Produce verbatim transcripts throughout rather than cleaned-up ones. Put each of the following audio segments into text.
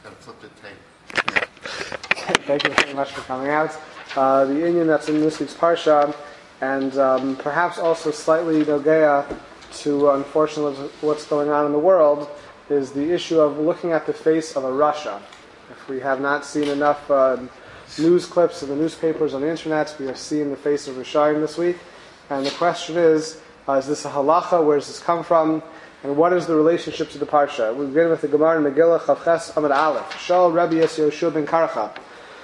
And flip the tape. Thank you very much for coming out. Uh, the Indian that's in this week's Parsha, and um, perhaps also slightly nogea to, uh, unfortunately, what's going on in the world, is the issue of looking at the face of a Russia. If we have not seen enough uh, news clips in the newspapers on the internet, we have seen the face of Rishayim this week. And the question is, uh, is this a halacha? Where does this come from? And what is the relationship to the Parsha? We begin with the Gemara in Megillah, Chavches Amud Aleph. Shal Rabbi Yes Yoshua ben Karcha.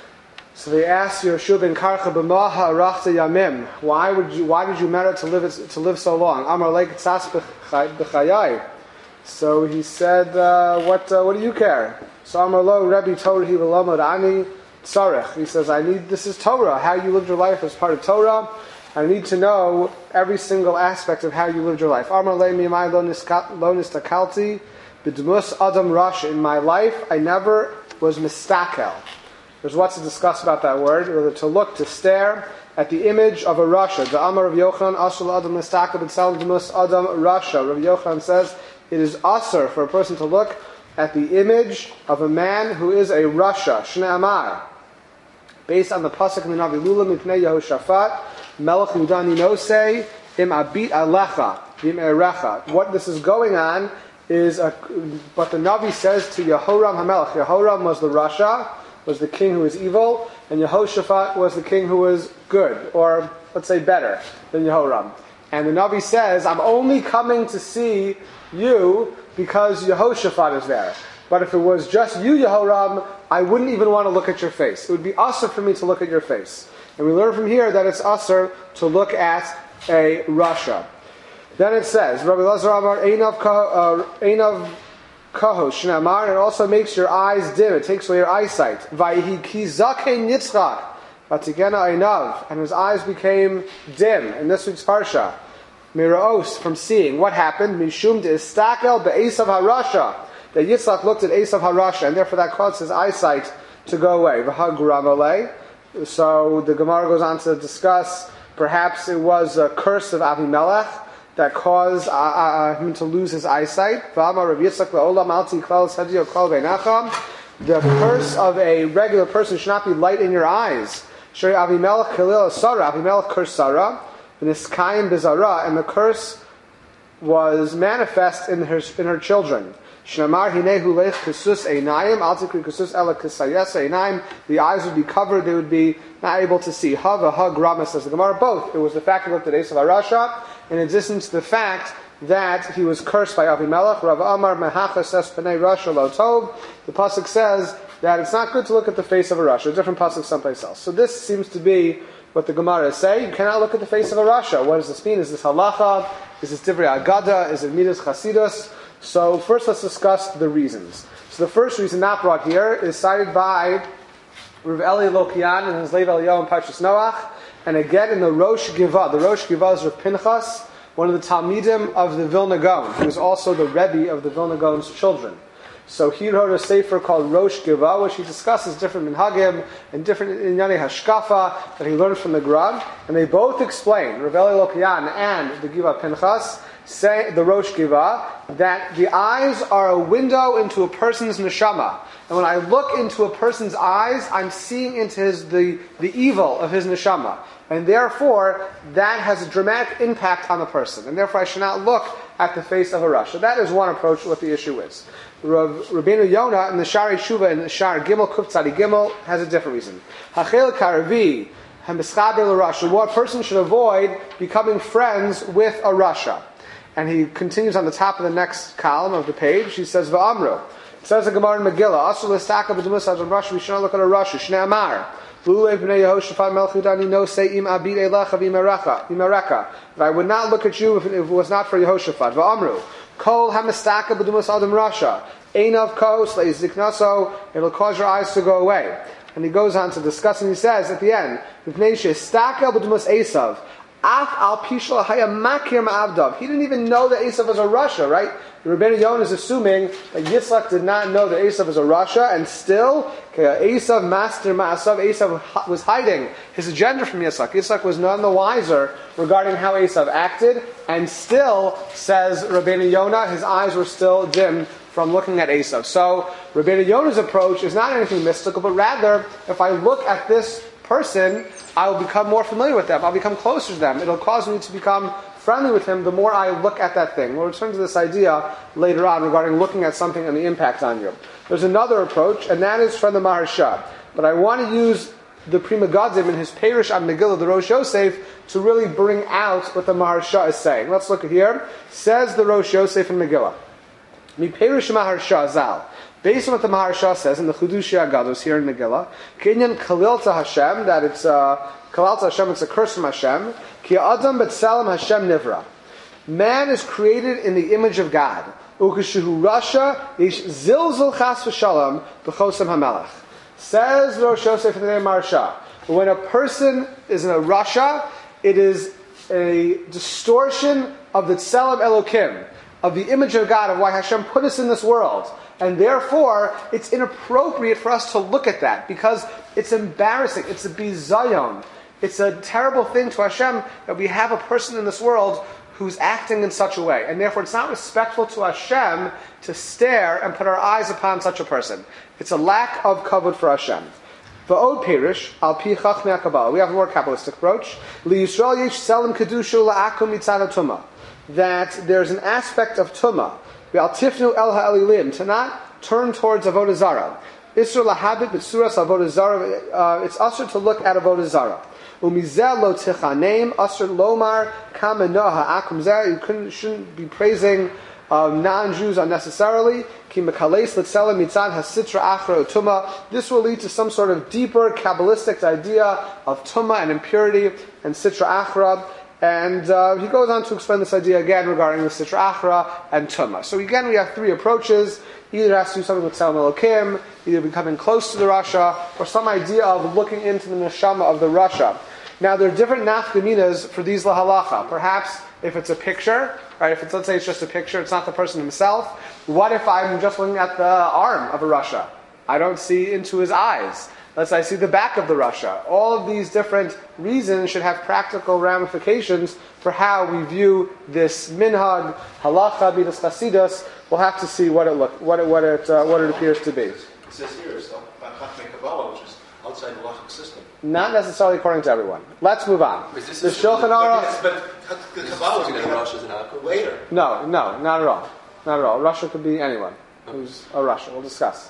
So they asked Yoshua ben Karcha, "B'ma ha'arachta yamim? Why would you? Why did you merit to live to live so long?" Amar Lei K'tzas b'chayai. So he said, uh, "What? Uh, what do you care?" So Amar Lo Rabbi Torah v'lomod ani tzarech. He says, "I need. This is Torah. How you lived your life as part of Torah. I need to know every single aspect of how you lived your life." Amar Lei mimai lo nistakalti b'dmus adam rash. In my life, I never was mistakel. There's lots to discuss about that word. Whether to look, to stare at the image of a Rasha. The Amar of Yochanan, Asher Adam Nistaka B'Tzal D'Mus Adam Rasha. Rav Yochanan says it is asur for a person to look at the image of a man who is a Rasha. Shnei Amar, based on the pasuk in the Navi Lula Mipnei Yehoshaphat, Melech Yudani Nosei Im Abit Alecha Vim Erecha. What this is going on is a, what the Navi says to Yehoram HaMelech. Yehoram was the Rasha, was the king who was evil, and Yehoshaphat was the king who was good, or let's say better than Yehoram. And the Navi says, I'm only coming to see you because Yehoshaphat is there. But if it was just you, Yehoram, I wouldn't even want to look at your face. It would be asur for me to look at your face. And we learn from here that it's asur to look at a Rasha. Then it says, Rabbi Lazar Amar, Einav Kahos, Shnei, and it also makes your eyes dim. It takes away your eyesight. Vayhi ki zakei nitzchak, vatigena einav, and his eyes became dim. In this week's parsha, miraos, from seeing. What happened? Mishum de istakel be'esav harasha. That Yitzchak looked at Esav harasha, and therefore that caused his eyesight to go away. V'haguram. So the Gemara goes on to discuss. Perhaps it was a curse of Avimelech that caused uh, uh, him to lose his eyesight. The curse of a regular person should not be light in your eyes. Avimelech cursed Sarah, and the curse was manifest in her, in her children. The eyes would be covered, they would be not able to see. Hava, hag, rama, says the Gemara, both. It was the fact he looked at Esav HaRasha, in addition to the fact that he was cursed by Avimelech. Rav Amar Mehachas es Pnei Rasha lo tov. The pasuk says that it's not good to look at the face of a Rasha. A different pasuk someplace else. So this seems to be what the Gemara is saying. You cannot look at the face of a Rasha. What does this mean? Is this halacha? Is this divrei agada? Is it midas chasidus? So first let's discuss the reasons. So the first reason not brought here is cited by Rav Eli Lokian in his Lev Eliyahu in Parshas Noach, and again in the Rosh Givah. The Rosh Givah is Rav Pinchas, one of the Talmidim of the Vilna Gaon, who is also the Rebbe of the Vilna Gaon's children. So he wrote a sefer called Rosh Givah, which he discusses different minhagim and different inyane hashkafa that he learned from the Gran, and they both explain, Rav Eli Lokian and the Givah Pinchas, say the Rosh Givah, that the eyes are a window into a person's neshama. And when I look into a person's eyes, I'm seeing into his the, the evil of his neshama. And therefore, that has a dramatic impact on the person. And therefore, I should not look at the face of a Rasha. That is one approach to what the issue is. Rav, Rabbeinu Yonah in the Shari Shuva in the Shar Gimel, Kuf Tzadi Gimel, has a different reason. Hachel Karavi, Hamischaber l'Rasha. What person should avoid becoming friends with a Rasha? And he continues on the top of the next column of the page. He says, V'amru. It says the Gemara in Megillah, Asur l'staka b'demus adam Rasha, we should not look at a Rasha. Shnei Amar. If I would not look at you if it was not for Yehoshaphat. V'amru. Kol hamistaka b'demus adam Rasha. Einav kos le'iziknaso. It'll cause your eyes to go away. And he goes on to discuss, and he says at the end, V'pnei she'istaka b'demus Esav. Af al pishla haya makir ma'avdav. He didn't even know that Esav was a Rasha, right? The Rabbeinu Yonah is assuming that Yitzchak did not know that Esav is a Rasha, and still, Esav master ma'asav, Esav was hiding his agenda from Yitzchak. Yitzchak was none the wiser regarding how Esav acted, and still, says Rabbeinu Yonah, his eyes were still dim from looking at Esav. So Rabbeinu Yonah's approach is not anything mystical, but rather, if I look at this person, I will become more familiar with them. I'll become closer to them. It'll cause me to become friendly with him the more I look at that thing. We'll return to this idea later on regarding looking at something and the impact on you. There's another approach, and that is from the Maharsha. But I want to use the Pri Megadim in his Perish on Megillah, the Rosh Yosef, to really bring out what the Maharsha is saying. Let's look at here. Says the Rosh Yosef in Megillah. Mi Perish Maharsha Zal. Based on what the Maharsha says in the Chudushi Agados here in Megillah, Kinyan Kalilta Hashem, that it's uh, Kalilta Hashem, it's a curse from Hashem. Ki Adam B'Tselem Hashem Nivra. Man is created in the image of God. Ukeshuhu Rasha Yish Zilzul Chas V'Shalom B'Chosam HaMelech. Says Rosh Yosef in the name of Maharsha, when a person is in a Rasha, it is a distortion of the Tselem Elokim, of the image of God, of why Hashem put us in this world. And therefore, it's inappropriate for us to look at that, because it's embarrassing, it's a bizayon, it's a terrible thing to Hashem that we have a person in this world who's acting in such a way. And therefore, it's not respectful to Hashem to stare and put our eyes upon such a person. It's a lack of kavod for Hashem. V'od perish, al pi chachmei HaKabbalah. We have a more Kabbalistic approach. Li Yisrael yesh tselem kedusha la'akum mitzad HaTumah. That there's an aspect of Tumah. V'al tifnu el ha'elilim. To not turn towards Avodah Zarah. Isur lahabit b'tsuras Avodah Zarah. Uh, it's usher to look at Avodah Zarah. Umizeh lo tichaneim asr lomar kama noha akum zeh. You couldn't, shouldn't be praising uh, non-Jews unnecessarily. Ki mekales letzela mitzad hasitra achra tuma. This will lead to some sort of deeper Kabbalistic idea of tuma and impurity and sitra achra. And uh, he goes on to explain this idea again regarding the sitra achra and tuma. So again, we have three approaches. Either it has to do something with Tselem Elokim, either becoming close to the Rasha, or some idea of looking into the neshama of the Rasha. Now, there are different nafkaminas for these lahalacha. Perhaps if it's a picture, right? If it's, let's say it's just a picture, it's not the person himself. What if I'm just looking at the arm of a Rasha? I don't see into his eyes. Let's say I see the back of the Rasha. All of these different reasons should have practical ramifications for how we view this minhag, halacha, midas chasidus. We'll have to see what it look, what it, what it, uh, what it appears to be. It says here it's Chachmei Kabbalah, which is outside the logic system. Not necessarily according to everyone. Let's move on. The Shulchan Aruch. But the Kabbalah is going to have later. No, no, not at all. Not at all. Rasha could be anyone who's a Rasha. We'll discuss.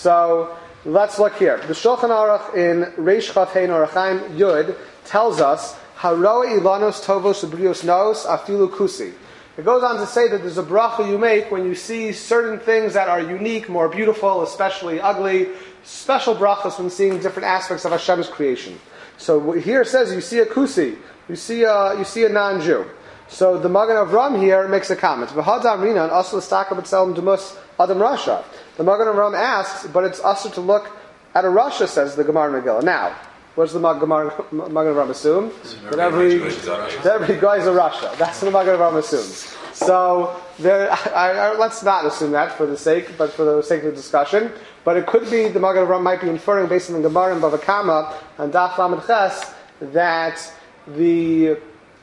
So let's look here. The Shulchan Aruch in Reish Chaf Hein Orachaim Yud tells us Haroe ilanos tovos ubrios nos afilu kusi. It goes on to say that there's a bracha you make when you see certain things that are unique, more beautiful, especially ugly. Special brachas when seeing different aspects of Hashem's creation. So here it says you see a kusi, you see a you see a non-Jew. So the Magen Avram here makes a comment. V'hadam rinan asur l'staka b'tselem demus adam rasha. The Magen Avram asks, but it's usher to look at a Rasha, says the Gemara Megillah. Now, what does the Magen Avram assume? That every, that every guy is a Rasha. That's what the Magen Avram assumes. So, there, I, I, let's not assume that for the sake, but for the sake of the discussion. But it could be the Magen Avram might be inferring, based on the Gemara in Bava Kama and Daf Lamed Ches, that the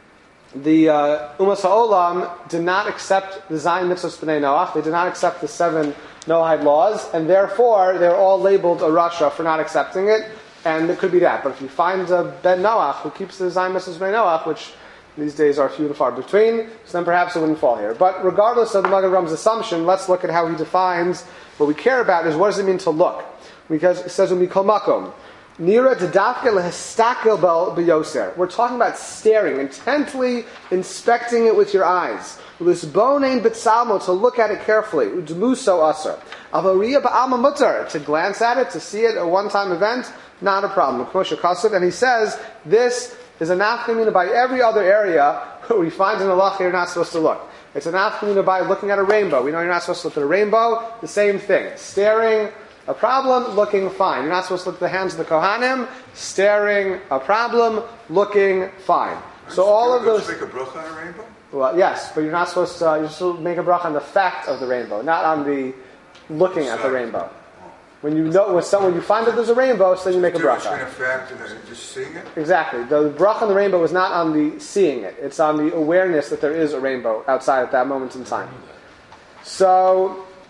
the uh, Umas HaOlam did not accept the Zayin Mitzvos B'nai Noach. They did not accept the seven Noahide laws, and therefore they're all labeled a Rasha for not accepting it. And it could be that. But if you find a Ben Noach who keeps the Zayin Mitzvos B'nai Noach, which these days are few and far between, so then perhaps it wouldn't fall here. But regardless of the Magen Avram's assumption, let's look at how he defines what we care about is what does it mean to look? Because it says Umikol Makom. Nira dedafke lehistakel bel beyoser. We're talking about staring, intently inspecting it with your eyes. Lisbonein b'tzalmo, to look at it carefully. Udmuso aser. Avariya ba'alma mutar, to glance at it, to see it a one-time event, not a problem. And he says this is a nafkamina by every other area where we find in Allah you're not supposed to look. It's a nafkamina by looking at a rainbow. We know you're not supposed to look at a rainbow. The same thing. Staring, a problem, looking fine. You're not supposed to look at the hands of the Kohanim. Staring, a problem, looking fine. So all of those. Make a bracha on a rainbow? Well, yes, but you're not supposed to. Uh, you're supposed to make a bracha on the fact of the rainbow, not on the looking at the rainbow. When you know when someone you find that there's a rainbow, so then you make a bracha. Between a fact and just seeing it. Exactly. The bracha on the rainbow is not on the seeing it; it's on the awareness that there is a rainbow outside at that moment in time. So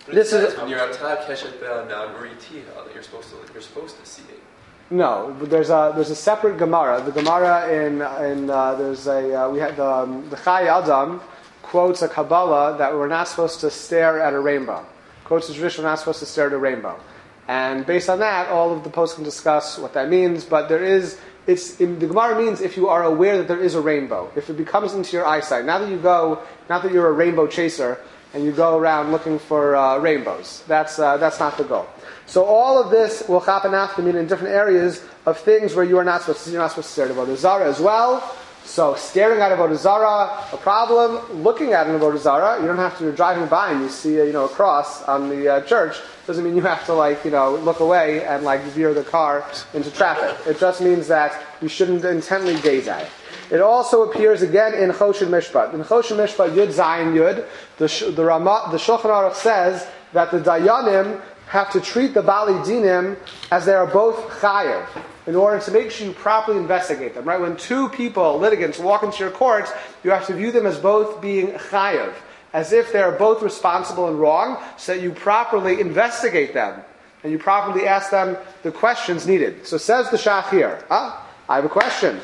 But This it is- says when you're at Tav Keshet Be'anam Uritiha that you're supposed to you're supposed to see it. No, there's a there's a separate Gemara. The Gemara in in uh, there's a uh, we had the um, the Chai Adam quotes a Kabbalah that we're not supposed to stare at a rainbow. Quotes the tradition we're not supposed to stare at a rainbow, and based on that, all of the posts can discuss what that means. But there is it's in, the Gemara means if you are aware that there is a rainbow, if it becomes into your eyesight. Now that you go, not that you're a rainbow chaser and you go around looking for uh, rainbows. That's uh, that's not the goal. So all of this will happen after mean in different areas of things where you are not supposed to see. You're not supposed to stare at Avodah Zarah as well. So staring at Avodah Zarah, a problem. Looking at an Avodah Zarah, you don't have to. You're driving by and you see a, you know a cross on the uh, church. Doesn't mean you have to like you know look away and like veer the car into traffic. It just means that you shouldn't intently gaze at it. It also appears again in Choshen Mishpat. In Choshen Mishpat Yud Zayin Yud, the the Rama, the Shulchan Aruch says that the Dayanim have to treat the Bali Dinim as they are both chayev in order to make sure you properly investigate them. Right? When two people, litigants, walk into your court, you have to view them as both being chayev, as if they are both responsible and wrong, so that you properly investigate them and you properly ask them the questions needed. So says the Shach here, ah, I have a question.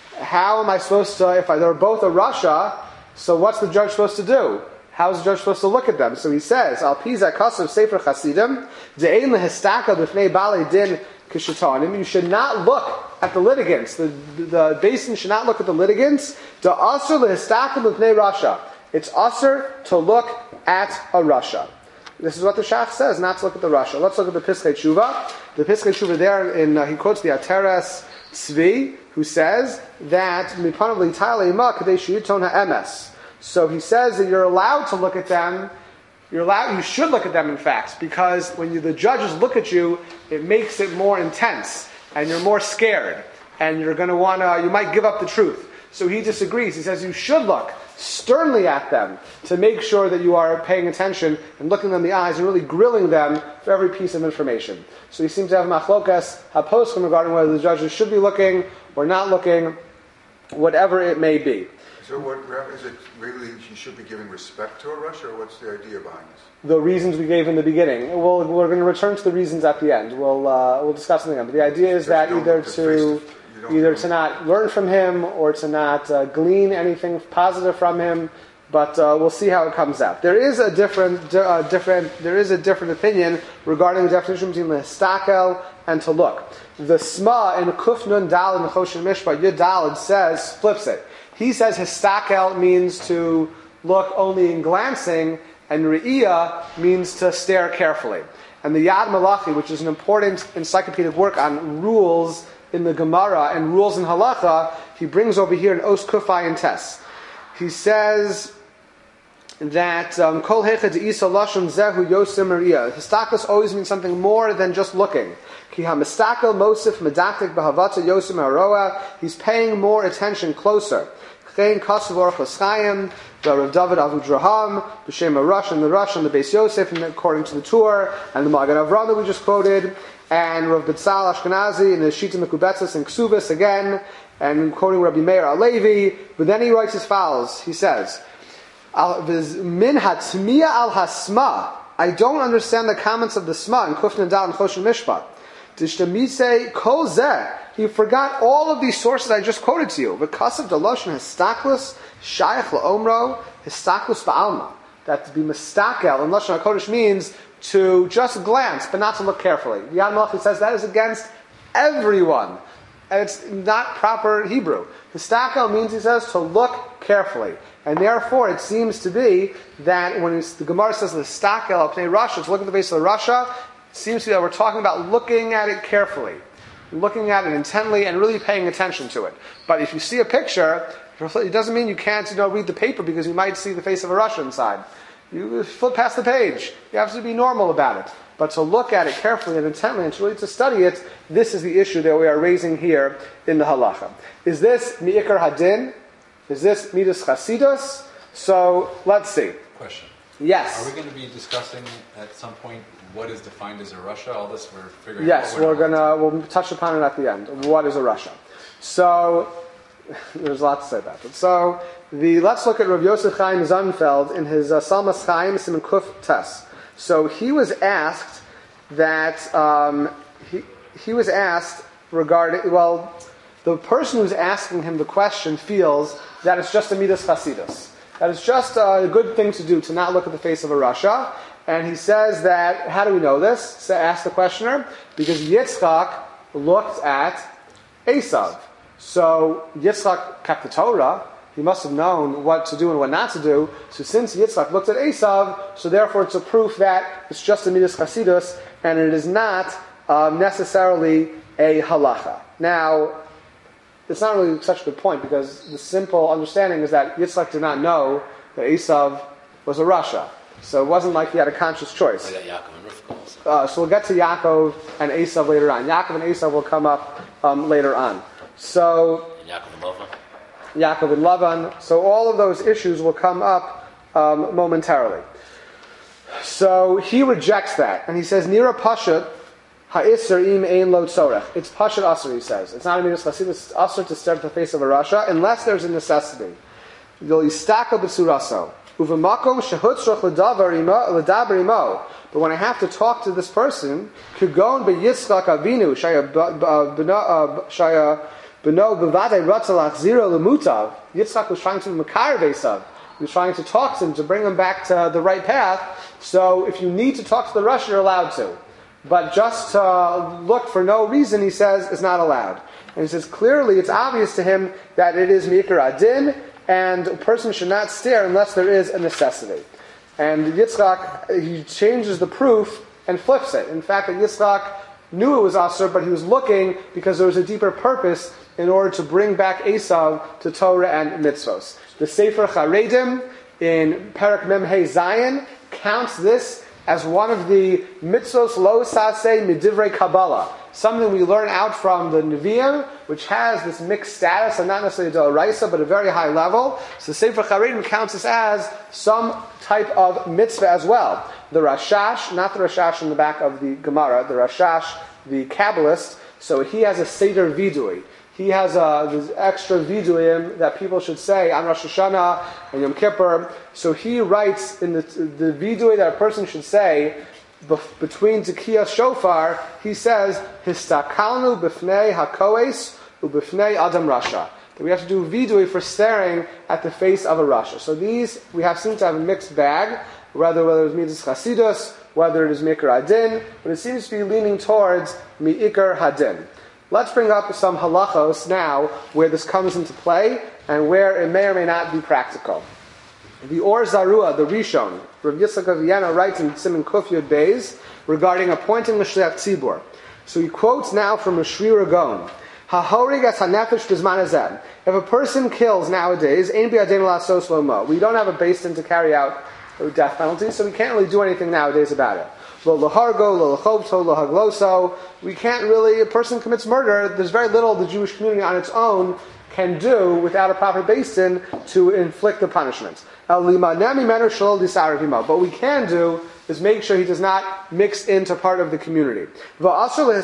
How am I supposed to, if I, they're both a Rasha, so what's the judge supposed to do? How is the judge supposed to look at them? So he says, Al Piza Kasav Sefer Chasidim, De'ein Lehistaka B'fnei Bali Din Kishatanim. You should not look at the litigants. The, the, the basin should not look at the litigants. Da Asr Lehistaka B'fnei Rasha. It's Asr to look at a Rasha. This is what the Shach says, not to look at the Rasha. Let's look at the Piskei Tshuva. The Piskei Tshuva there, in, uh, he quotes the Ateres Tzvi, who says that Mipanav L'Itale Ima Kadei Sheyiton HaEmes. So he says that you're allowed to look at them. You're allowed. You should look at them, in fact, because when you, the judges look at you, it makes it more intense, and you're more scared, and you're going to want to. You might give up the truth. So he disagrees. He says you should look sternly at them to make sure that you are paying attention and looking them in the eyes and really grilling them for every piece of information. So he seems to have machlokas haposkim regarding whether the judges should be looking or not looking, whatever it may be. So what is it really you should be giving respect to a Russia, or what's the idea behind this? The reasons we gave in the beginning. We'll, we're going to return to the reasons at the end. We'll uh, we'll discuss them again. But the idea is that either to either to not learn from him or to not uh, glean anything positive from him. But uh, we'll see how it comes out. There is a different uh, different there is a different opinion regarding the definition between lehestakel and to look. The Sma in Kuf Nun Dal in the Choshen Mishpat Yud Daled says flips it. He says histakel means to look only in glancing, and re'iyah means to stare carefully. And the Yad Malachi, which is an important encyclopedic work on rules in the Gemara and rules in Halacha, he brings over here in Os Kufay and Tes. He says that Kol Hecha De'isa Lashon Zehu Yosim Re'iyah. Histakelus always means something more than just looking. Ki hamistakel mosif medatik b'havata yosim haroa. He's paying more attention closer. Chen kasav Orach L'Chaim, the Rav David Avudraham, b'shem HaRush and the Rush and the Beis Yosef, and according to the Tur, and the Magen Avraham that we just quoted, and Rav Bitzal Ashkenazi and the Shita Mekubetzes and Ksubis again, and quoting Rabbi Meir Alevi. But then he writes as follows. He says, Min hatmiya al hasma. I don't understand the comments of the Sma in Kufna Dal and Choshen Mishpat. Tishtamise kol zeh. He forgot all of these sources I just quoted to you. V'kasav daloshin histaklus shayach la'omro histaklus ba'alma. That to be mistakel in Lashon HaKodesh means to just glance, but not to look carefully. Yad Malachi says that is against everyone. And it's not proper Hebrew. Histakel means, he says, to look carefully. And therefore, it seems to be that when the Gemara says histakel al pnei Rasha, to look at the face of the Rasha, it seems to be that we're talking about looking at it carefully, looking at it intently, and really paying attention to it. But if you see a picture, it doesn't mean you can't, you know, read the paper because you might see the face of a Rasha inside. You flip past the page. You have to be normal about it. But to look at it carefully and intently and to really to study it, this is the issue that we are raising here in the halacha. Is this mi'ikar hadin? Is this midas chasidus? So let's see. Question. Yes. Are we going to be discussing at some point what is defined as a Russia? All this we're figuring yes, out. Yes, we're gonna we'll touch upon it at the end. What is a Russia? So there's a lot to say about it. So the let's look at Rav Yosef Chaim Zunfeld in his uh, Salmas Chaim Siman Kuf Tes. So he was asked that um, he he was asked regarding well, the person who's asking him the question feels that it's just a midas chasidus, that it's just a good thing to do to not look at the face of a rasha, and he says that how do we know this? So ask the questioner because Yitzchak looked at Esav. So Yitzchak kept the Torah. He must have known what to do and what not to do. So since Yitzchak looked at Esav, so therefore it's a proof that it's just a midas chasidus and it is not um, necessarily a halacha. Now, it's not really such a good point because the simple understanding is that Yitzchak did not know that Esav was a rasha. So it wasn't like he had a conscious choice. I got Yaakov and Rivka also. Uh, so we'll get to Yaakov and Esav later on. Yaakov and Esav will come up um, later on. So And Yaakov and Lavan. Yaakov and Lavan. So all of those issues will come up um, momentarily. So he rejects that, and he says, "Nira pashat ha'isser im ein lo tzorech." It's pashat aser. He says it's not a midas chasidus. It's aser to stare at the face of a rasha unless there's a necessity. You'll istaka b'suraso uvemakom shehutzrach l'davar imo l'daber imo. But when I have to talk to this person, kugon beYitzchak Avinu shaya shaya b'no b'vadei ratzalach zero l'mutav. Yitzchak was trying to makar Esav. He was trying to talk to him to bring him back to the right path. So if you need to talk to the rasha, you're allowed to. But just to look for no reason, he says, is not allowed. And he says clearly, it's obvious to him that it is mikar adin, and a person should not stare unless there is a necessity. And Yitzchak, he changes the proof and flips it. In fact, that Yitzchak knew it was Asr, but he was looking because there was a deeper purpose in order to bring back Esav to Torah and mitzvos. The Sefer Charedim in Perek Mem Hey Zayin counts this as one of the mitzvos lo saseh midivrei Kabbalah, something we learn out from the Nevi'im, which has this mixed status, and not necessarily d'oraisa, but a very high level. So Sefer Charedim counts this as some type of mitzvah as well. The Rashash, not the Rashash in the back of the Gemara, the Rashash, the Kabbalist, so he has a Seder Vidui. He has a, this extra viduyim that people should say on Rosh Hashanah and Yom Kippur. So he writes in the, the vidui that a person should say bef, between Tekiah Shofar, he says, Histakalnu b'fnei hakoes u'b'fnei Adam Rasha. That we have to do vidui for staring at the face of a Rasha. So these, we have seem to have a mixed bag, whether, whether it's Midas Chasidus, whether it is Mikar Hadin, but it seems to be leaning towards Mi'ikar Hadin. Let's bring up some halachos now where this comes into play and where it may or may not be practical. The Or Zarua, the Rishon, Rav Yitzchak of Vienna writes in Siman Kuf Yud Beis regarding appointing the Shliach Tzibur. So he quotes now from a Shri Ragon. Hahorig as hanefesh bizman hazeh. If a person kills nowadays, ein bi'adeinu la'asos lo mo. We don't have a basin to carry out a death penalty, so we can't really do anything nowadays about it. Lo lahargo, lo lachobto, lo hagloso. We can't really, a person commits murder, there's very little the Jewish community on its own can do without a proper basin to inflict the punishment. But what we can do is make sure he does not mix into part of the community. It's asur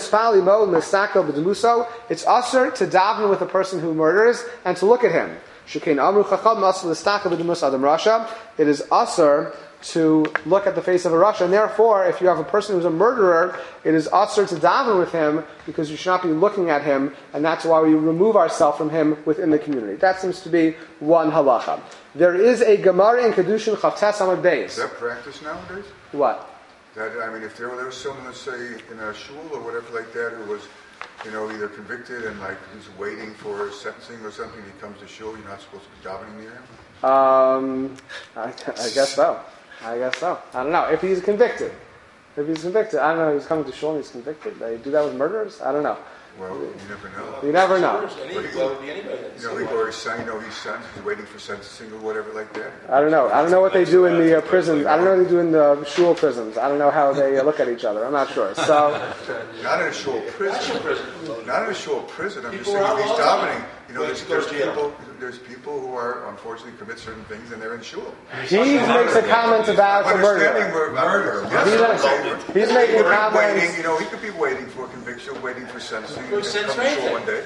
to daven with a person who murders and to look at him. It is asur to look at the face of a rasha, and therefore, if you have a person who's a murderer, it is asur to daven with him because you should not be looking at him, and that's why we remove ourselves from him within the community. That seems to be one halacha. There is a Gemara in Kedushin Chavtes Amud Beis. Is that practice nowadays? What? That, I mean, if there, there was someone, let's say, in a shul or whatever like that, who was, you know, either convicted and like he's waiting for sentencing or something, he comes to shul, you're not supposed to be davening near him? Um, I, I guess so. I guess so. I don't know. If he's convicted. If he's convicted. I don't know. He's coming to shul and he's convicted. They do that with murderers? I don't know. Well, you never know. You never know. Any, well, it would be anybody. You know, or he's, you know, he's sentenced, he's waiting for sentencing or whatever like that. I don't know. I don't know what they do in the uh, prisons. I don't know what they do in the shul prisons. I don't know how they uh, look at each other. I'm not sure. So, not in a shul prison. Not in a shul prison. I'm just People saying are if he's all- davening. You know, Well, there's, he goes there's to jail. people. There's people who are unfortunately commit certain things and they're in shul. he makes a comment about the Understanding murder. where murder. He's, Yes, not- okay. he's making Waiting, comments. you know, he could be waiting for conviction, waiting for sentencing. Well, and sentence come to shul anything. one day.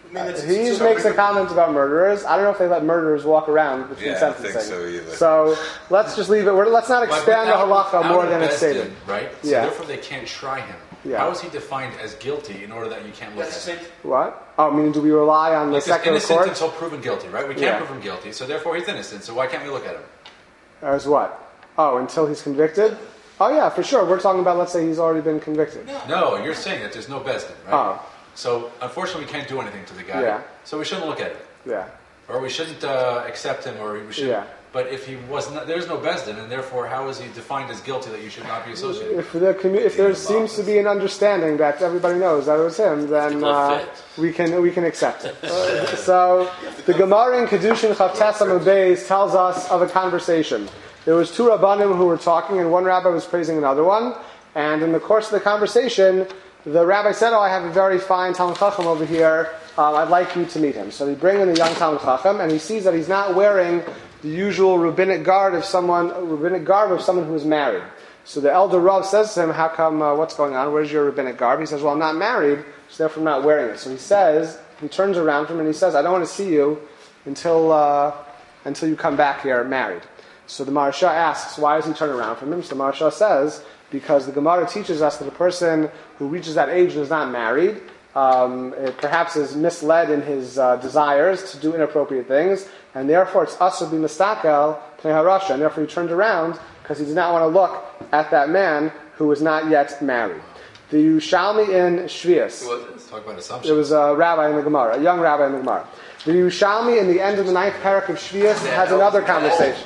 I mean, it's, He it's makes a so- comment about murderers. I don't know if they let murderers walk around between Yeah, I don't sentencing. think so either. So let's just leave it. We're, let's not But expand the without- halacha more without than a it's Beis stated. Din, right? So Yeah. therefore they can't try him. Yeah. How is he defined as guilty in order that you can't look That's at the him? same. What? Oh, meaning do we rely on the Like, he's secular innocent court? until proven guilty, right? We can't Yeah. prove him guilty, so therefore he's innocent. So why can't we look at him? As what? Oh, until he's convicted? Oh yeah, for sure. We're talking about, let's say he's already been convicted. No, you're saying that there's no Beis Din, right? Oh. So unfortunately we can't do anything to the guy. Yeah. So we shouldn't look at it. Yeah. Or we shouldn't uh, accept him, or we should. Yeah. But if he was not, there's no Beis Din, and therefore how is he defined as guilty that you should not be associated with? If there, commu- if there seems to be an understanding that everybody knows that it was him, then uh, we can we can accept it. Uh, so the Gemara in Kedushin Chavtes Amud Beis tells us of a conversation. There was two rabbanim who were talking, and one rabbi was praising another one. And in the course of the conversation, the rabbi said, "Oh, I have a very fine Talmud Chacham over here. Uh, I'd like you to meet him." So they bring in the young Talmud Chacham, and he sees that he's not wearing the usual rabbinic garb of someone, rabbinic garb of someone who is married. So the elder Rav says to him, "How come? Uh, what's going on? Where's your rabbinic garb?" He says, "Well, I'm not married, so therefore I'm not wearing it." So he says, he turns around from him and he says, "I don't want to see you until uh, until you come back here married." So the Maharsha asks, why does he turn around from him? So the Maharsha says, because the Gemara teaches us that a person who reaches that age and is not married, um, it perhaps is misled in his uh, desires to do inappropriate things, and therefore it's asur bi mistakel pnei harasha, and therefore he turned around because he did not want to look at that man who was not yet married. The Yerushalmi in Shvius. Who was it? Talk about It assumption. was a rabbi in the Gemara, a young rabbi in the Gemara. The Yerushalmi in the end of the ninth parak of Shvius has another conversation.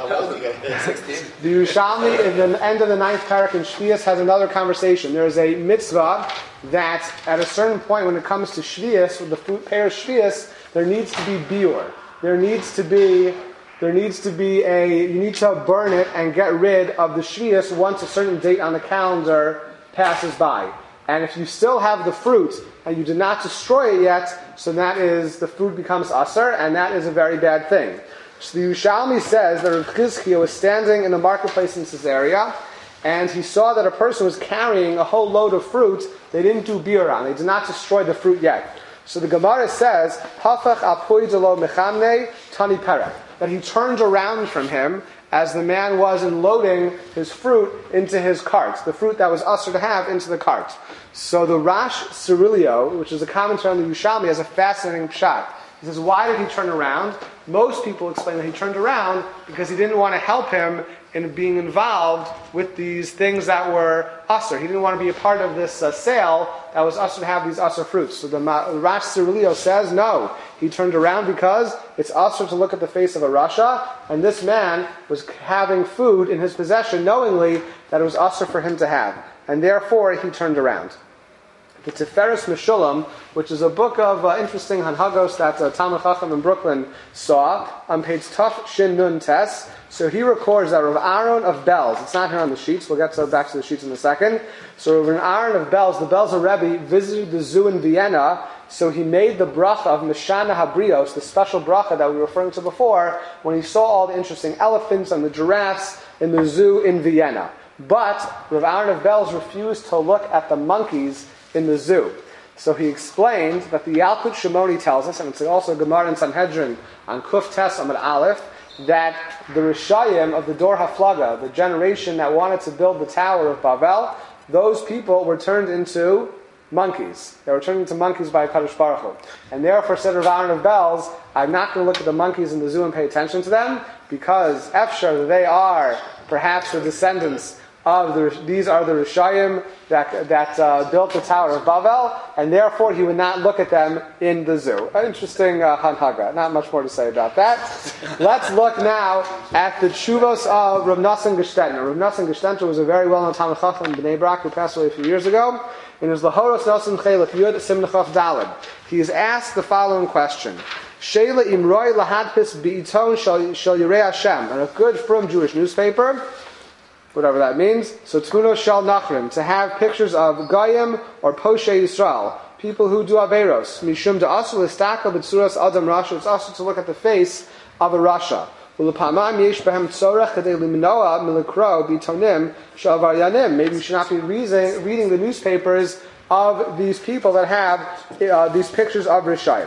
The Yerushalmi in the end of the ninth parak in Shvius has another conversation. There is a mitzvah that at a certain point when it comes to Shvius, with the food pair of Shvius, there needs to be biur. There needs to be there needs to be a you need to burn it and get rid of the Shvius once a certain date on the calendar passes by. And if you still have the fruit and you did not destroy it yet, so that is, the food becomes asur, and that is a very bad thing. So the Yerushalmi says that Rav Chizkiah was standing in the marketplace in Caesarea, and he saw that a person was carrying a whole load of fruit. They didn't do biur on. They did not destroy the fruit yet. So the Gemara says, Hafach apoy delo mechamne tani perek, that he turned around from him as the man was in loading his fruit into his cart, the fruit that was usher to have into the cart. So the Rash Cirilio, which is a commentary on the Yerushalmi, has a fascinating pshat. He says, why did he turn around? Most people explain that he turned around because he didn't want to help him in being involved with these things that were usher. He didn't want to be a part of this uh, sale that was usher to have these usher fruits. So the, Ma- the Rash Cirilio says, no, he turned around because it's usher to look at the face of a rasha, and this man was having food in his possession knowingly that it was usher for him to have. And therefore he turned around. The Tiferes Meshulam, which is a book of uh, interesting hanhagos that uh, Talmud Chacham in Brooklyn saw, on page Tuf Shin Nun Tes. So he records that Rav Aaron of Belz, it's not here on the sheets, we'll get to, back to the sheets in a second. So Rav Aaron of Belz, the Belzer Rebbe, visited the zoo in Vienna, so he made the bracha of Meshana Habrios, the special bracha that we were referring to before, when he saw all the interesting elephants and the giraffes in the zoo in Vienna. But Rav Aaron of Belz refused to look at the monkeys in the zoo. So he explained that the Yalkut Shimoni tells us, and it's also Gemara in Sanhedrin on Kuf Tes Amud Aleph, that the Rishayim of the Dor Haflaga, the generation that wanted to build the Tower of Bavel, those people were turned into monkeys. They were turned into monkeys by Kadosh Baruch Hu. And therefore, said Rav Aaron of Belz, I'm not going to look at the monkeys in the zoo and pay attention to them, because Efshar, they are perhaps the descendants of the, these are the Rishayim that, that uh, built the Tower of Bavel, and therefore he would not look at them in the zoo. An interesting uh, hanhaga. Not much more to say about that. Let's look now at the Tshuvos of Rav Nosson Gestetner. Rav Nosson Gestetner was a very well-known Talmud Chacham in Bnei Brak who passed away a few years ago. In his Lahoros Nosson Chelef Yud Simnachov Daled, he is asked the following question: Sheila Imroi Lahadpis Beiton Shal Yirei Hashem, and a good from Jewish newspaper, whatever that means. So Tmuno Shal Nachrim, to have pictures of Goyim or Poshe Yisrael, people who do Averos. Mishum Da'asul Istaka B'tzuras Adam Rasha, it's also to look at the face of a Rasha. Ulapamam Yesh Behem Tzorach Kadei Limnoa Milikro Bitonim Shalvar Yanim. Maybe you should not be reading, reading the newspapers of these people that have uh, these pictures of Rishayim.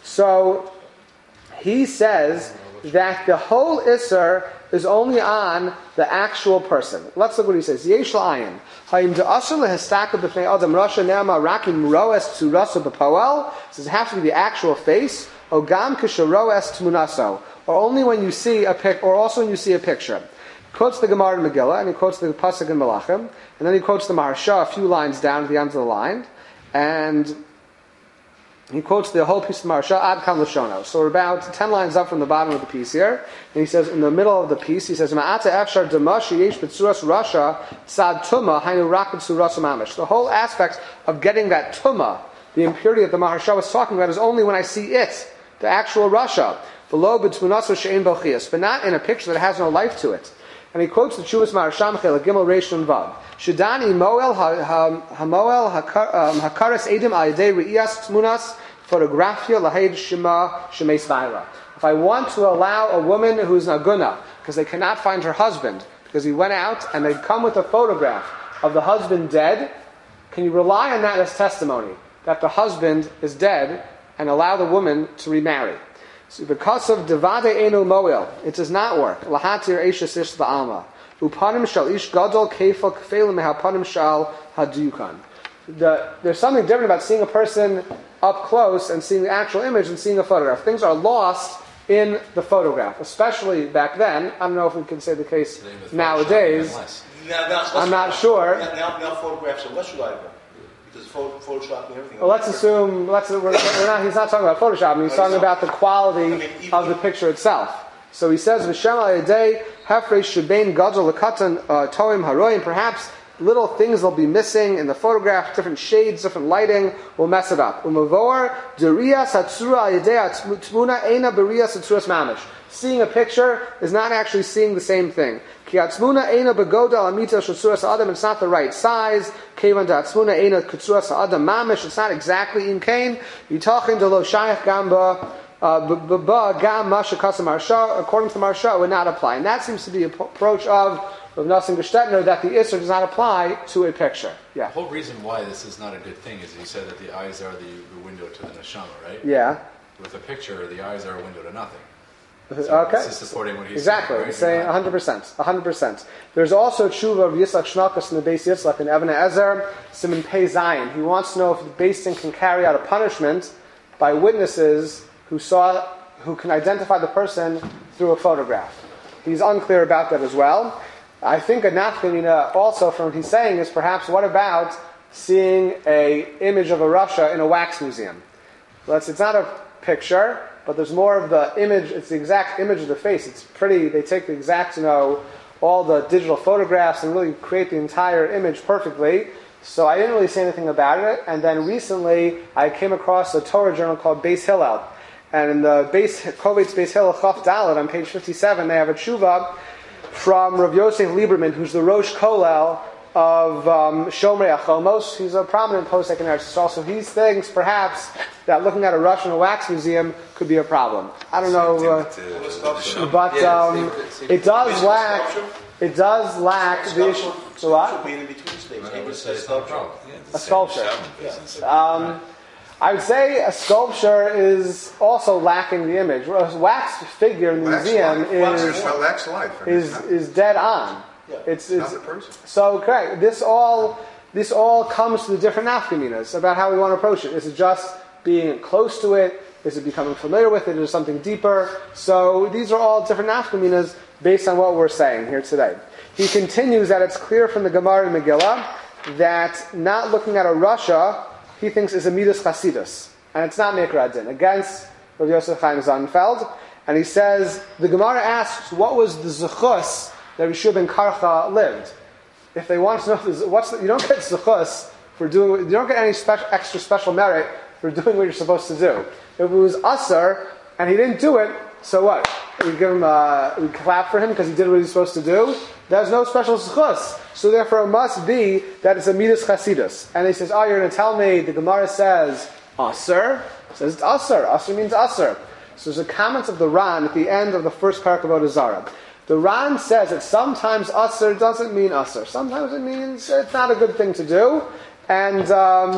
So he says that the whole Isser is only on the actual person. Let's look what he says. Yesh la'ayin. Hayim de'asr lehestaka b'fnei adam rasha ne'ama rakim roes tzurasa b'poel. Does it have to be the actual face? O gam kisharoes tmunaso. Or only when you see a pic, or also when you see a picture. He quotes the Gemara in Megillah, and he quotes the Pasuk in Melachim, and then he quotes the Maharsha a few lines down at the end of the line, and he quotes the whole piece of Maharsha, Ad Kam Lashono. So we're about ten lines up from the bottom of the piece here. And he says, in the middle of the piece, he says, Ma'ata efshar demashi yesh b'tzuras rasha tzad tuma hainu rak b'tzuras mamish. The whole aspect of getting that tuma, the impurity that the Maharsha was talking about, is only when I see it, the actual rasha. Below b'tmunaso she'en bochias, but not in a picture that has no life to it. And he quotes the Chuvas Maharsha Mechel Gimel Reish Nun Vav. Shadani moel hamoel hakaras edim ayidei reiyas tmunas photographia lahed shema shemeis vaira. If I want to allow a woman who's naguna because they cannot find her husband because he went out and they come with a photograph of the husband dead, can you rely on that as testimony that the husband is dead and allow the woman to remarry? So because of devade enu moel, it does not work. Lahatir eishes ish ba'alma. Upanim shal ish gadol kefal kefelim mehapanim shal hadiyukan. There's something different about seeing a person up close and seeing the actual image and seeing a photograph. Things are lost in the photograph, especially back then. I don't know if we can say the case nowadays. Now, now it's less I'm not reliable. sure. Now, now, now photographs are less reliable because photo, Photoshop and everything. Well, let's assume. Let's. We're, we're not. He's not talking about Photoshop. He's talking about the quality I mean, even, of the picture itself. So he says, "V'shem al-yedei hefresh shebein gadol lekatan toim haroyim." Perhaps little things will be missing in the photograph, different shades, different lighting will mess it up. Umavor deriyas hatzura al-yedei tmuna eina beriyas hatzuras mamish. Seeing a picture is not actually seeing the same thing. Ki hatzmuna eina begoda alamita shatzuras adam. It's not the right size. Kevan da hatzmuna eina katzuras adam mamish. It's not exactly in kain. Yitachin de lo shayach gamba. According to the Maharsha, it would not apply. And that seems to be the approach of Rav Nosson Gestetner, that the Isser does not apply to a picture. Yeah. The whole reason why this is not a good thing is you said that the eyes are the, the window to the neshama, right? Yeah. With a picture, the eyes are a window to nothing. So Okay. This is supporting what he's exactly. saying, right? He's saying one hundred percent. one hundred percent. There's also tshuva of Yitzchak Shnalkus in the Beis Yitzchak in Even Ezer, Siman Pei Zayin. He wants to know if the Beis Din can carry out a punishment by witnesses who saw, who can identify the person through a photograph. He's unclear about that as well. I think a nafkamina also from what he's saying is perhaps what about seeing a image of a Russia in a wax museum? Let's, it's not a picture, but there's more of the image, it's the exact image of the face. It's pretty, they take the exact, you know, all the digital photographs and really create the entire image perfectly. So I didn't really say anything about it. And then recently I came across a Torah journal called Beis Hillel. And in the Beis, Kovetz Beis Hillel Chaf Dalet on page fifty-seven, they have a tshuva from Rav Yosef Lieberman, who's the Rosh Kollel of um, Shomrei Achomos. He's a prominent posek in Eretz Yisrael. So he thinks perhaps that looking at a Russian wax museum could be a problem. I don't know, uh, but um, it does lack. It does lack the issue. So what? Be in between stage. I would say it's not a problem. A sculpture. Um, I would say a sculpture is also lacking the image. A wax figure in the Wax museum life. is Well, that's life. I mean, is it's not, is dead on. Yeah. It's, not it's the person. so correct. This all this all comes to the different nafkaminas about how we want to approach it. Is it just being close to it? Is it becoming familiar with it? Is it something deeper? So these are all different nafkaminas based on what we're saying here today. He continues that it's clear from the Gemara in Megillah that not looking at a Russia, he thinks, is a midas chasidus. And it's not Meikar Adin, against Rav Yosef Chaim Sonnenfeld. And he says, the Gemara asks, what was the zechus that Rishub ben Karcha lived? If they want to know, what's the, you don't get zechus for doing, you don't get any special, extra special merit for doing what you're supposed to do. If it was Asar, and he didn't do it, so what? We give him, uh, we clap for him because he did what he was supposed to do. There's no special zechus. So therefore it must be that it's a midas chasidus. And he says, oh, you're going to tell me, the Gemara says, Asr? It says it's Asr. Asr means Asr. So there's a comment of the Ran at the end of the first parak of Avodah Zarah. The Ran says that sometimes Asr doesn't mean Asr. Sometimes it means it's not a good thing to do. And um,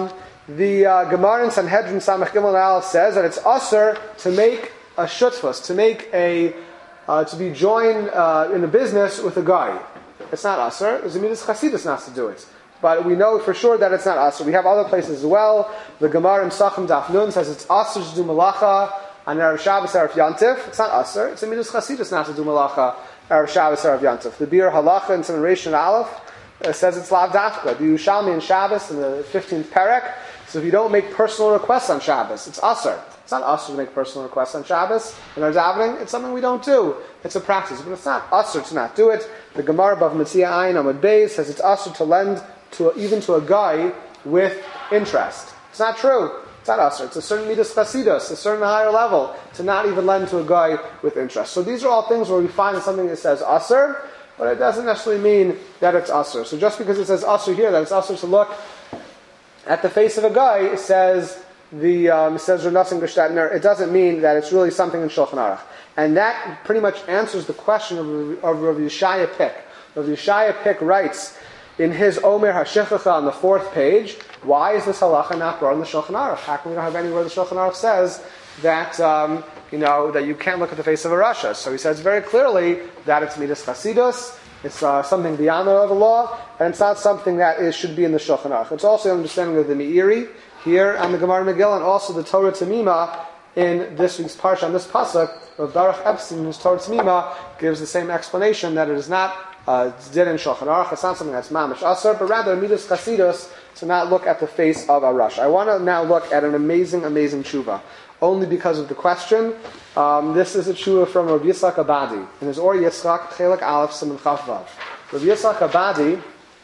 the uh, Gemara in Sanhedrin Samach Gimel and Aleph says that it's usher to make a shutfus, to make a, uh, to be joined uh, in a business with a guy. It's not usher. There's a midas chasidus not to do it. But we know for sure that it's not usher. We have other places as well. The Gemara in Sachem Daf Nun says it's usher to do malacha on Erev Shabbos, Erev Yantif. It's not usher. It's a midas chasidus not to do malacha Erev Shabbos, Erev Yantif. The Bir Halacha in Semination Aleph uh, says it's lav dafka. The Yerushalmi in Shabbos in the fifteenth perek. So if you don't make personal requests on Shabbos, it's usher. It's not usher to make personal requests on Shabbos in our davening. It's something we don't do. It's a practice, but it's not usher to not do it. The Gemara Bav Metzia Ayin Amud Beis says it's usher to lend to a, even to a guy with interest. It's not true. It's not usher. It's a certain midas chasidus, a certain higher level to not even lend to a guy with interest. So these are all things where we find something that says usher, but it doesn't necessarily mean that it's usher. So just because it says usher here, that it's usher to look at the face of a guy, it says the um, it says Renassim Geshtatner. It doesn't mean that it's really something in Shulchan Aruch, and that pretty much answers the question of, of Rav Yeshaya Pick. Rav Yeshaya Pick writes in his Omer HaShechacha on the fourth page, why is this halacha not brought in the Shulchan Aruch? How come we don't have anywhere the Shulchan Aruch says that um, you know that you can't look at the face of a rasha? So he says very clearly that it's midas chasidus. It's uh, something beyond the law, and it's not something that is, should be in the Shulchan Aruch. It's also an understanding of the Meiri here on the Gemara Megillah, and also the Torah Tamima in this week's parsha on this pasuk. Rav Baruch Epstein, in his Torah Tamima, gives the same explanation that it is not uh, did in Shulchan Aruch. It's not something that's mamish asur, but rather midas chasidus to not look at the face of a rush. I want to now look at an amazing, amazing tshuva, only because of the question. Um, this is a tshuva from Rav Yitzchak Abadi in his Or Yitzchak Chelek Aleph Siman Chaf Vav. Rav Yitzchak Abadi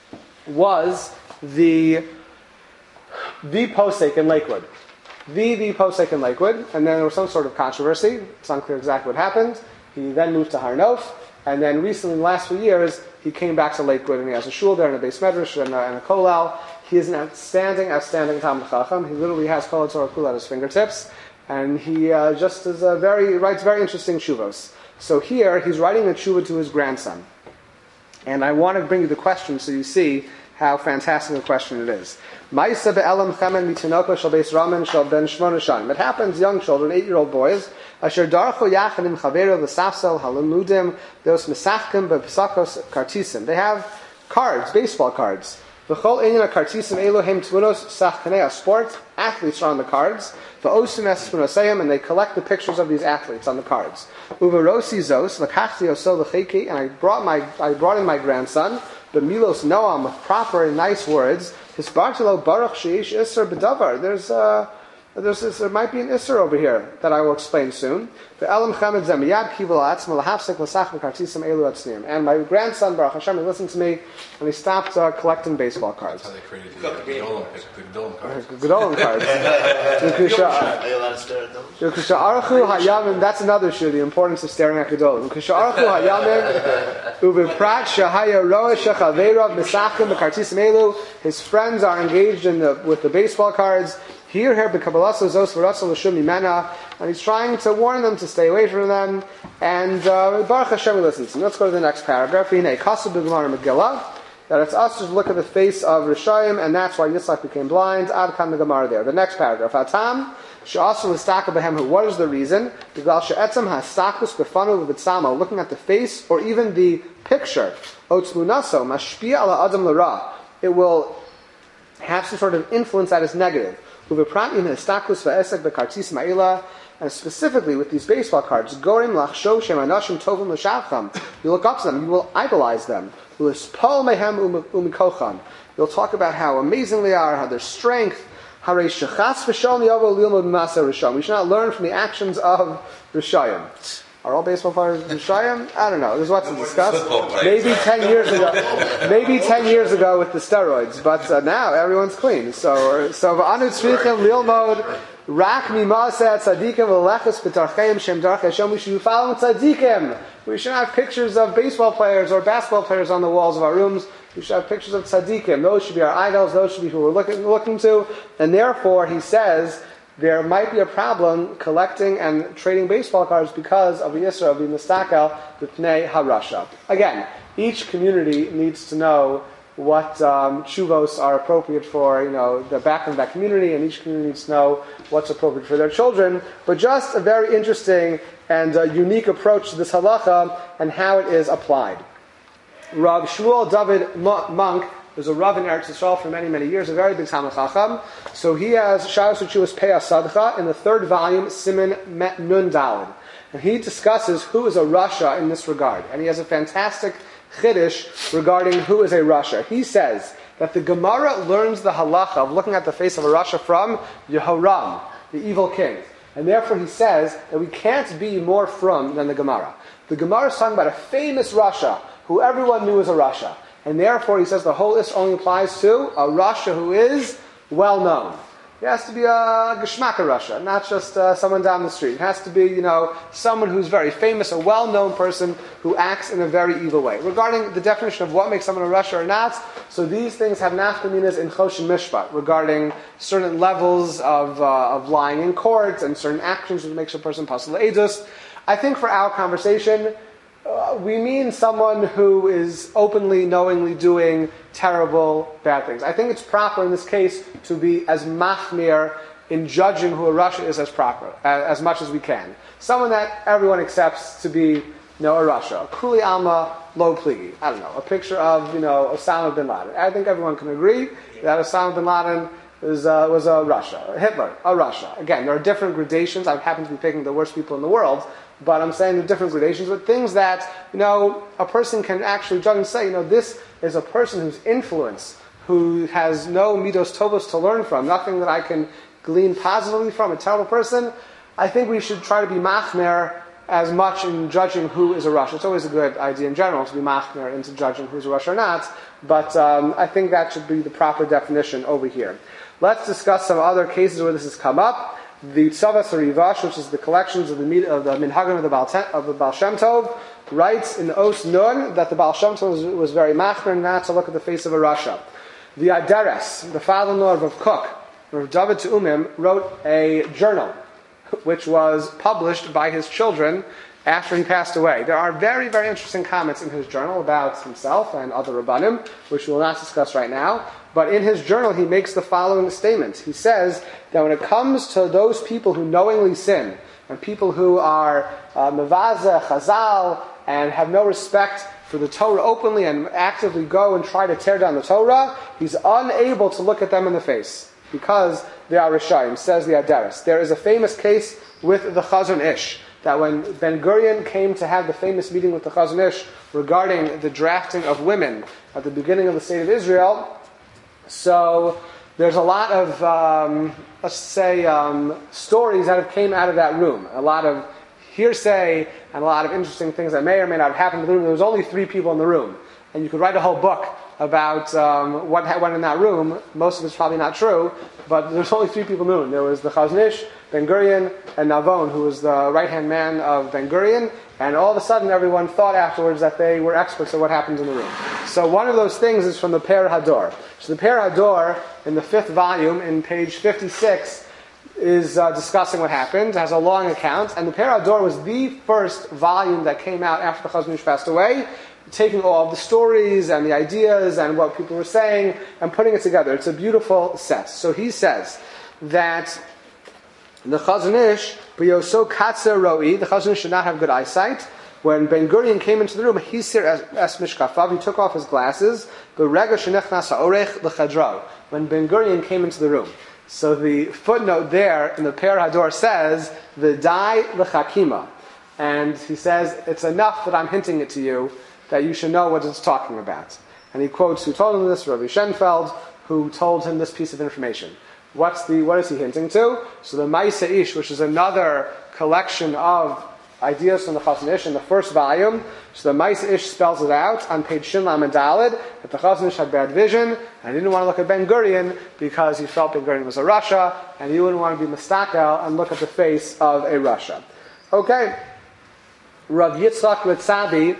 was the the posek in Lakewood, the the posek in Lakewood, and then there was some sort of controversy. It's unclear exactly what happened. He then moved to Har Nof, and then recently, in the last few years, he came back to Lakewood, and he has a shul there, and a beis medrash, and a, and a kolal. He is an outstanding, outstanding Talmid Chacham. He literally has Kol Torah Kula at his fingertips. And he uh, just is a very writes very interesting shuvos. So here he's writing a shuva to his grandson, and I want to bring you the question so you see how fantastic a question it is. Ma'isa be'elam chemen mitinoko shel beis ramen shel ben shmona shanim. It happens, young children, eight-year-old boys, asher darcho yachanim chavero v'safsel halamudim dos mesachkim b'psakos kartisim. They have cards, baseball cards. V'chol inyan kartisim elohim tvunos sachkanei sport. Athletes are on the cards. V'osim espunosayim, and they collect the pictures of these athletes on the cards. Uverosi zos l'kachti oso l'cheki, and I brought my I brought in my grandson. The milos noam with proper and nice words. His bartelo baruch sheish iser bedavar. There's uh, there's this, there might be an iser over here that I will explain soon. The elam chamed zemiyad kivul atzma lahafsek l'sach v'kartisim elu atzniim. And my grandson Baruch Hashem, he listened to me, and he stopped uh, collecting baseball cards. That's how they created the Gedolim the Gedolim cards. Gedolim cards. Are you allowed to stare at them? Uksha'archu hayamim. That's another issue. The importance of staring at Gedolim. Uksha'archu hayamim uviprat shahaya roa shechaveirav misachim v'kartisim elu. His friends are engaged in the with the baseball cards. Here, here, b'kabbalasa zos v'ratzal l'shum mimena, and he's trying to warn them to stay away from them. And uh, Baruch Hashem listens. Let's go to the next paragraph. Hinei kasu b'gemara Megillah, that it's us to look at the face of Rishayim, and that's why Yitzchak became blind. Ad kan the Gemara there. The next paragraph. Atam she'asu l'staka b'hem. What is the reason? B'gal she'etzam ha'stakus b'fanu v'vitzamo, looking at the face or even the picture. Otzmunaso mashpia ala adam l'ra. It will have some sort of influence that is negative. And specifically with these baseball cards, you look up to them, you will idolize them. You'll talk about how amazing they are, how their strength. We should not learn from the actions of Rishayim. Are all baseball players Rishayim? I don't know. There's lots to discuss. Maybe ten years ago, maybe ten years ago with the steroids, but uh, now everyone's clean. So, so v'anu tzrichim lilmod rak mimasa tzadikim v'lechus b'tarcheim shem darchei Hashem. We should follow tzadikim. We should have pictures of baseball players or basketball players on the walls of our rooms. We should have pictures of tzadikim. Those should be our idols. Those should be who we're looking looking to. And therefore, he says, there might be a problem collecting and trading baseball cards because of the Yisra of the Mistakel, the Pnei HaRasha. Again, each community needs to know what um, tshuvos are appropriate for, you know, the background of that community, and each community needs to know what's appropriate for their children. But just a very interesting and uh, unique approach to this halacha and how it is applied. Rav Shmuel David Monk was a Rav in Eretz Yisrael for many, many years, a very big Talmid Chacham. So he has Shalos U'Tshuvos Pei HaSadcha in the third volume, Siman Met Nun Daled. And he discusses who is a Rasha in this regard. And he has a fantastic chiddush regarding who is a Rasha. He says that the Gemara learns the halacha of looking at the face of a Rasha from Yehoram, the evil king. And therefore he says that we can't be more from than the Gemara. The Gemara is talking about a famous Rasha who everyone knew as a Rasha. And therefore he says the whole list only applies to a Rasha who is well known. It has to be a Geshmaka Rasha, not just uh, someone down the street. It has to be, you know, someone who's very famous, a well-known person who acts in a very evil way. Regarding the definition of what makes someone a Rasha or not, so these things have nafkaminas in Choshen Mishpat, regarding certain levels of uh, of lying in court and certain actions which makes a person pasal edus. I think for our conversation, Uh, we mean someone who is openly, knowingly doing terrible, bad things. I think it's proper in this case to be as machmir in judging who a Rasha is as proper, as, as much as we can. Someone that everyone accepts to be, you know, a Rasha. Kuli Alma Lo Pligi. I don't know. A picture of, you know, Osama bin Laden. I think everyone can agree that Osama bin Laden was, uh, was a Rasha. Hitler, a Rasha. Again, there are different gradations. I happen to be picking the worst people in the world. But I'm saying the different gradations, but things that, you know, a person can actually judge and say, you know, this is a person whose influence, who has no midos tovos to learn from, nothing that I can glean positively from, a terrible person. I think we should try to be machmer as much in judging who is a Rasha. It's always a good idea in general to be machmer into judging who's a Rasha or not, but um, I think that should be the proper definition over here. Let's discuss some other cases where this has come up. The Tzavas HaRivash, which is the collections of the of the Minhagim of the Baal, of the Baal Shem Tov, writes in Os Nun that the Baal Shem Tov was, was very machmer not to look at the face of a Rasha. The Aderes, the father-in-law of Rav Kook, Rav David Te'umim, wrote a journal which was published by his children after he passed away. There are very, very interesting comments in his journal about himself and other Rabbanim, which we will not discuss right now. But in his journal, he makes the following statement. He says that when it comes to those people who knowingly sin, and people who are uh, mevaze, chazal, and have no respect for the Torah openly and actively go and try to tear down the Torah, he's unable to look at them in the face because they are Rishayim, says the Aderes. There is a famous case with the Chazon Ish, that when Ben Gurion came to have the famous meeting with the Chazon Ish regarding the drafting of women at the beginning of the State of Israel, so there's a lot of, um, let's say, um, stories that have came out of that room. A lot of hearsay and a lot of interesting things that may or may not have happened in the room. There was only three people in the room. And you could write a whole book about um, what went in that room. Most of it's probably not true, but there's only three people in the room. There was the Chazon Ish, Ben Gurion, and Navon, who was the right-hand man of Ben Gurion, and all of a sudden everyone thought afterwards that they were experts at what happened in the room. So one of those things is from the Per Hador. So the Per Hador, in the fifth volume, in page fifty-six, is uh, discussing what happened, has a long account, and the Per Hador was the first volume that came out after the Chazon Ish passed away, taking all of the stories and the ideas and what people were saying and putting it together. It's a beautiful set. So he says that the Chazon Ish, b'yoso katzer roi, the Chazon Ish should not have good eyesight. When Ben Gurion came into the room, he sir es mishkafav, he took off his glasses. B'rega shenechnas ha'orech l'chadro, when Ben Gurion came into the room. So the footnote there in the Per Hador says, v'dai l'chakima. And he says, it's enough that I'm hinting it to you, that you should know what it's talking about. And he quotes who told him this, Rabbi Schenfeld, who told him this piece of information. What's the, what is he hinting to? So the Maisa Ish, which is another collection of ideas from the Chazon Ish in the first volume. So the Maisa Ish spells it out on page Shin Lamed Daled that the Chazon Ish had bad vision and he didn't want to look at Ben Gurion because he felt Ben Gurion was a Rasha and he wouldn't want to be mistakel and look at the face of a Rasha. Okay. Rav Yitzchak Ritzabi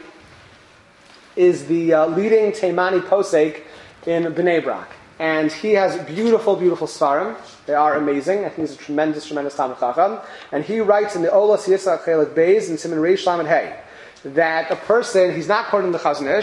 is the uh, leading Teimani posek in Bnei Brak. And he has beautiful, beautiful svarim. They are amazing. I think he's a tremendous, tremendous Talmid Chacham. And he writes in the Olas Yitzchak Chelik Beis in Siman Reish Lamed Hey that a person, he's not quoting the Chazon Ish,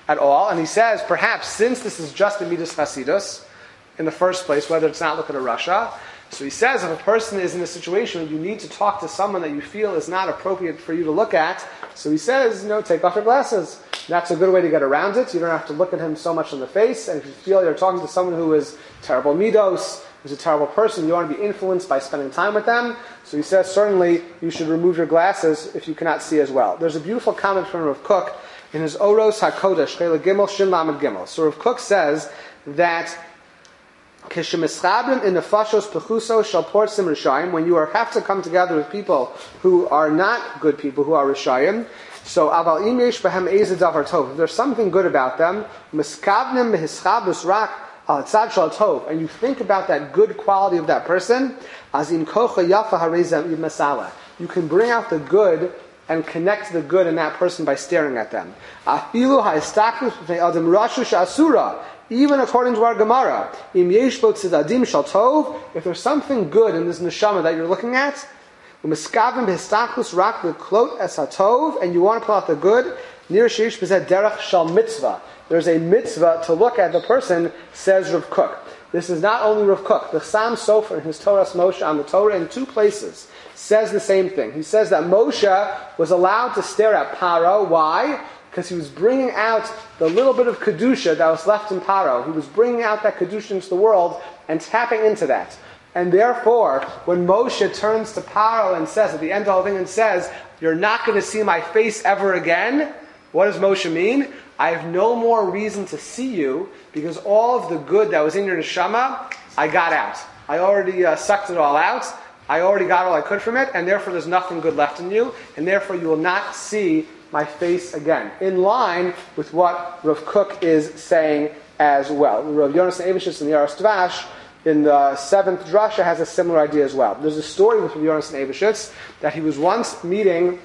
at all. And he says, perhaps since this is just the Midas Chasidus in the first place, whether it's not look at a Rasha, so he says if a person is in a situation where you need to talk to someone that you feel is not appropriate for you to look at, so he says, you know, take off your glasses. That's a good way to get around it. You don't have to look at him so much in the face. And if you feel you're talking to someone who is terrible midos, who's a terrible person, you want to be influenced by spending time with them. So he says, certainly you should remove your glasses if you cannot see as well. There's a beautiful comment from Rav Kook in his Oros HaKodesh, Chela Gimel, Shin Lamed Gimel. So Rav Kook says that Kishemischabrim in the Fashos Pechuso shall portzim Rishayim, when you are, have to come together with people who are not good people, who are Rishayim. So Aval Im Yesh Behem Eze Davar Tov. If there's something good about them, Miskavnim Behischabus Rak Al Tzad Shal Tov, and you think about that good quality of that person, Azim Kocha Yafa Harezem Masala. You can bring out the good and connect the good in that person by staring at them. Afilu Ha'istaknus B'nei Adam Rashu Sha'asura. Even according to our Gemara, Im Yesh Bo Tzidadim Shal Tov, if there's something good in this neshama that you're looking at, Umiskavim B'Histaklus Rak B'Klot Es HaTov, and you want to pull out the good, Nir Sheish B'Zeh Derech Shal Mitzvah. There's a mitzvah to look at the person, says Rav Kook. This is not only Rav Kook. The Chassam Sofer in his Torah Moshe on the Torah in two places says the same thing. He says that Moshe was allowed to stare at Paro. Why? Because he was bringing out the little bit of Kedusha that was left in Paro. He was bringing out that Kedusha into the world and tapping into that. And therefore, when Moshe turns to Paro and says, at the end of the whole thing, and says, you're not going to see my face ever again, what does Moshe mean? I have no more reason to see you, because all of the good that was in your neshama, I got out. I already uh, sucked it all out. I already got all I could from it, and therefore there's nothing good left in you, and therefore you will not see my face again. In line with what Rav Kook is saying as well. Rav Yonasan Eibeshitz in the Yaros Dvash, in the seventh drasha, has a similar idea as well. There's a story with Rav Yonasan Eibeshitz that he was once meeting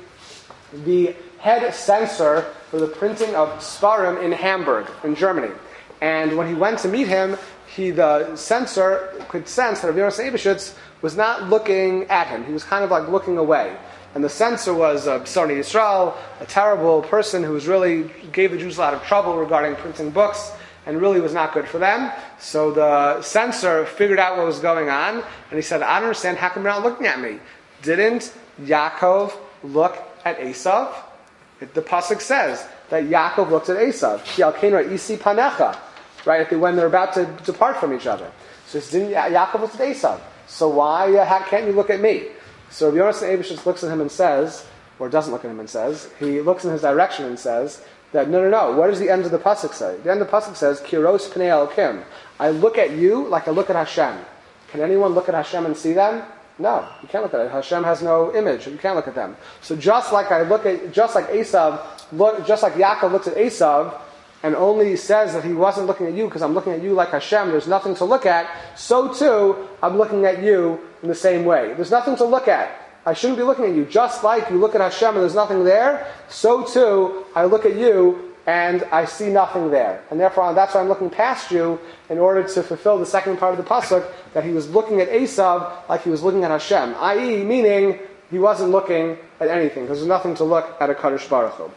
the head censor for the printing of Svarim in Hamburg, in Germany. And when he went to meet him, he, the censor could sense that Rav Yonasan Eibeshitz was not looking at him. He was kind of like looking away. And the censor was a B'sarnei Yisrael, a terrible person who was really gave the Jews a lot of trouble regarding printing books, and really was not good for them. So the censor figured out what was going on, and he said, I don't understand, how come you're not looking at me? Didn't Yaakov look at Esav? The pasuk says that Yaakov looked at Esav. Ki al kein ra'isi panecha. Right, when they're about to depart from each other. So didn't Yaakov look at Esav? So why uh, how can't you look at me? So Rav Yonasan Eibeshitz looks at him and says, or doesn't look at him and says, he looks in his direction and says that no, no, no. What does the end of the pasuk say? The end of the pasuk says, Kiros Pnei Elokim. I look at you like I look at Hashem. Can anyone look at Hashem and see them? No, you can't look at it. Hashem has no image. You can't look at them. So just like I look at, just like Esav, look, just like Yaakov looks at Esav, and only says that he wasn't looking at you because I'm looking at you like Hashem, there's nothing to look at, so too, I'm looking at you in the same way. There's nothing to look at. I shouldn't be looking at you. Just like you look at Hashem and there's nothing there, so too, I look at you and I see nothing there. And therefore, that's why I'm looking past you in order to fulfill the second part of the pasuk, that he was looking at Esav like he was looking at Hashem, that is, meaning he wasn't looking at anything, because there's nothing to look at a Kadosh Baruch Hu.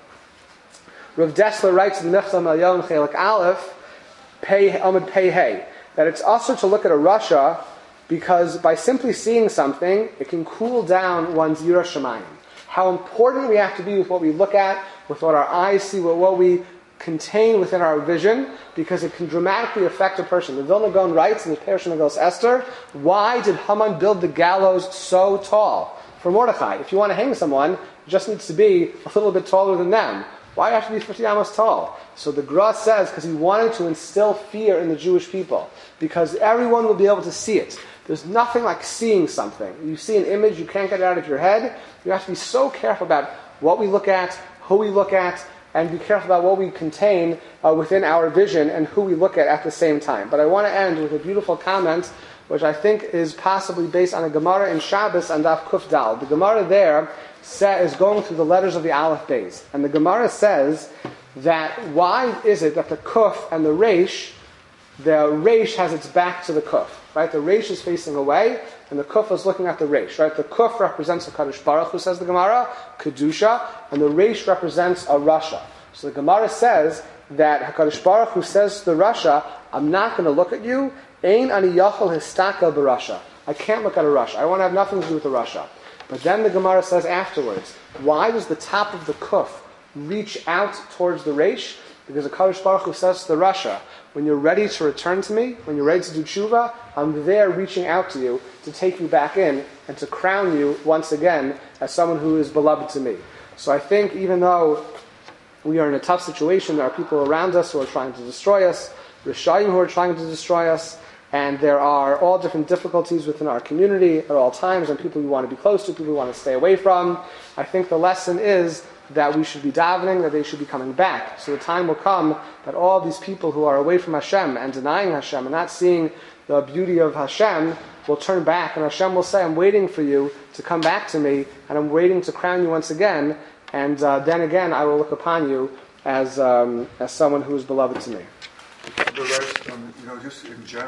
Rav Dessler writes in the Mechzam Elyon Chelik Aleph, Pei Amud Pei Hey, that it's also to look at a Rasha because by simply seeing something, it can cool down one's Yirah Shamayim. How important we have to be with what we look at, with what our eyes see, with what we contain within our vision, because it can dramatically affect a person. The Vilna Gaon writes in the Perush Megillas Esther, why did Haman build the gallows so tall? For Mordechai, if you want to hang someone, it just needs to be a little bit taller than them. Why do you have to be fifty amos tall? So the Gra says, because he wanted to instill fear in the Jewish people. Because everyone will be able to see it. There's nothing like seeing something. You see an image, you can't get it out of your head. You have to be so careful about what we look at, who we look at, and be careful about what we contain uh, within our vision and who we look at at the same time. But I want to end with a beautiful comment, which I think is possibly based on a Gemara in Shabbos and Daf Kuf Dal. The Gemara there is going through the letters of the Aleph Beis. And the Gemara says that why is it that the Kuf and the Reish, the Reish has its back to the Kuf, right? The Reish is facing away, and the Kuf is looking at the Reish, right? The Kuf represents a Kadosh Baruch Hu, says the Gemara, Kedusha, and the Reish represents a Rasha. So the Gemara says, that HaKadosh Baruch Hu says to the Rasha, I'm not going to look at you. Ein ani yachol histakel b'Rasha. I can't look at a Rasha. I want to have nothing to do with a Rasha. But then the Gemara says afterwards, why does the top of the kuf reach out towards the reish? Because the HaKadosh Baruch Hu says to the Rasha, when you're ready to return to me, when you're ready to do tshuva, I'm there reaching out to you to take you back in and to crown you once again as someone who is beloved to me. So I think even though we are in a tough situation, there are people around us who are trying to destroy us, Rishayim who are trying to destroy us, and there are all different difficulties within our community at all times, and people we want to be close to, people we want to stay away from. I think the lesson is that we should be davening, that they should be coming back. So the time will come that all these people who are away from Hashem and denying Hashem and not seeing the beauty of Hashem will turn back, and Hashem will say, I'm waiting for you to come back to me, and I'm waiting to crown you once again, and uh, then again I will look upon you as um, as someone who is beloved to me. But, right, um, you know, just in general.